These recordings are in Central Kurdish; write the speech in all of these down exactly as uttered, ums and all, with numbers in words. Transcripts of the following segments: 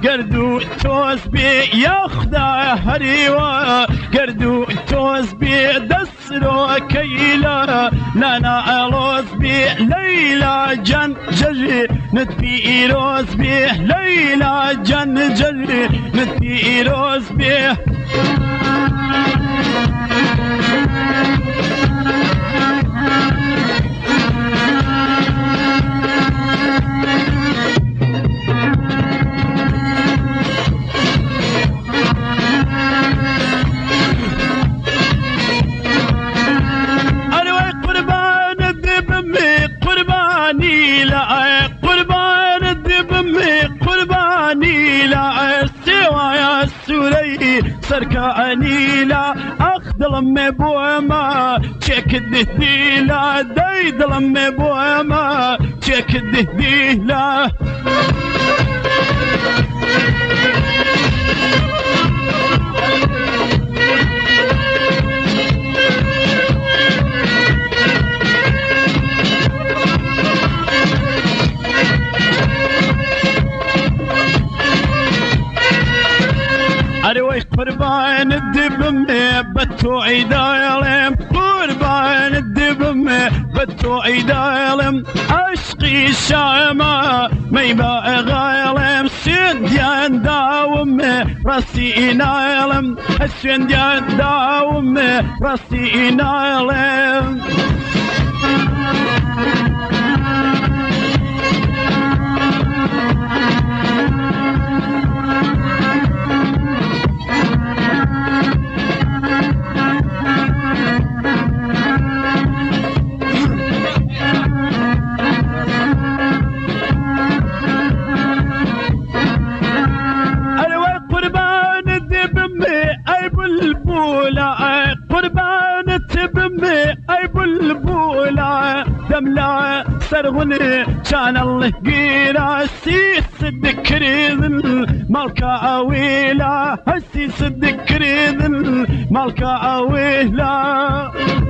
قردو توز بي يخدع هريوا قردو توز بي دسرو كيلا لنا علوز بي ليلى جن جري نتبي روز بي ليلى جن جري نتبي روز بي سركاني لا أخدلم بوما تشك الدهديلا دايدلم بوما تشك الدهديلا أروي قربان الدبم بتو عيدالم قربان الدبم بتو عيدالم عشقي الشامة ما يبقى غالم سنديان داوم راسي نالم سنديان داوم راسي نالم دملا سرغني كان الله قيرا سيس الذكري مالكا عويلا هسيس الذكري مالكا عويلا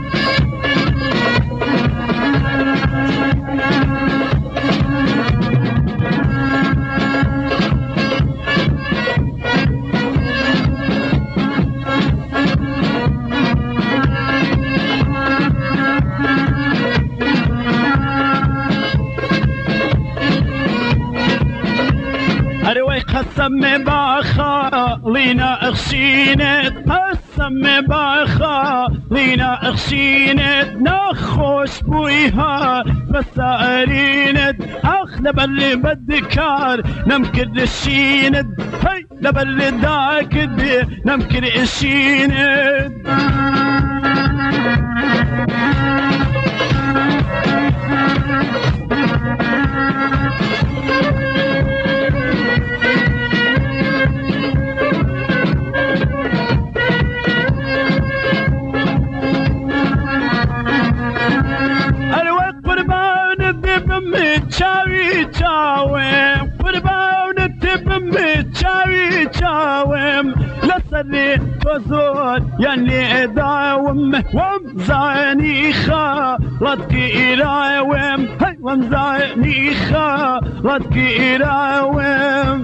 قسم باخا لينا اخشينت قسم باخا لينا اخشينت نخوش بويها بس ارينت اخ لبل بدكار نمكر الشينت هي لبل داكد نمكر الشينت Chawi chawem, qurban tibm chawi chawem, lasani tozor yani dawem, wam zani kha, ladki irawem, hey wam zani kha, ladki irawem.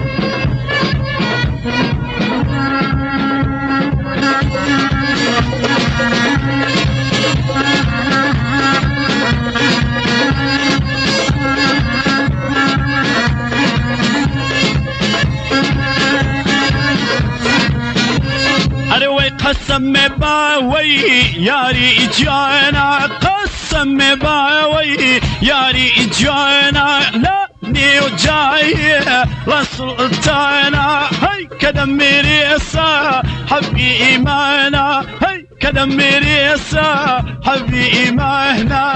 قسم باوي ياري جانا قسم باوي ياري جانا لا نيو جاي لا سلطانا هي كدم مريسا حبي إيمانا هي كدم مريسا حبي إيمانا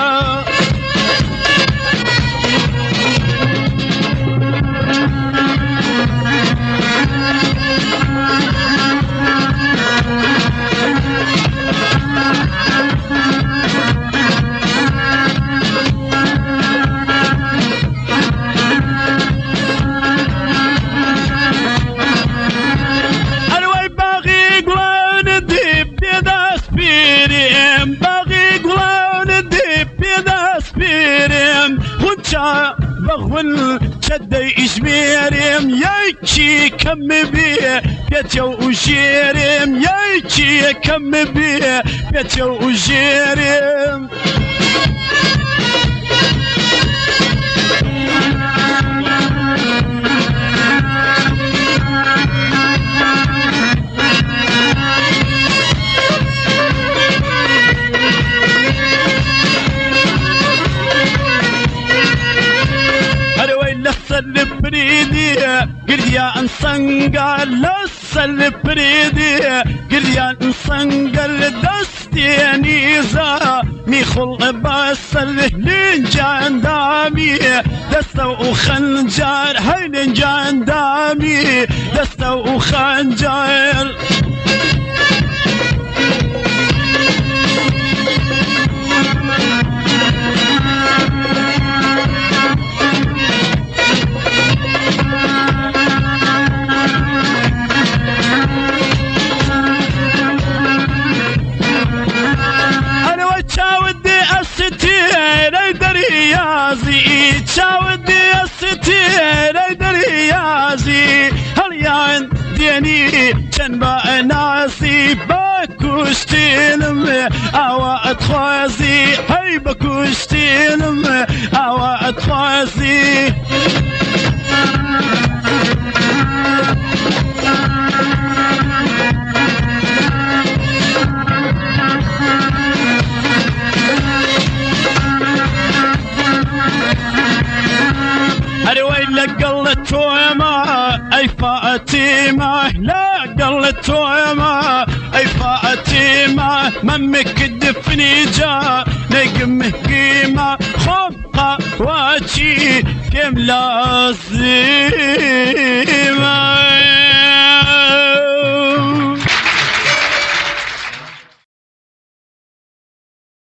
بغون شدي إجميرم ياكي كم بيه بيتيو وجيرم ياكي كم بيه بيتيو وجيرم بريدي قريا انسنقل لسه البريدي قريا انسنقل دستي نيزا ميخل بس اللين جاندامي دسته وخنجر هين جاندامي دسته وخنجر شاودي الستين دريازي هل يعندني جنبا ناسي بكوشتينم أو أتخوزي هاي بكوشتينم أو أتخوزي قلت وما اي فاتمة لا قلت وما اي فاتمة ممك دفني جا نجم قيمة خبقة واتي كم لازم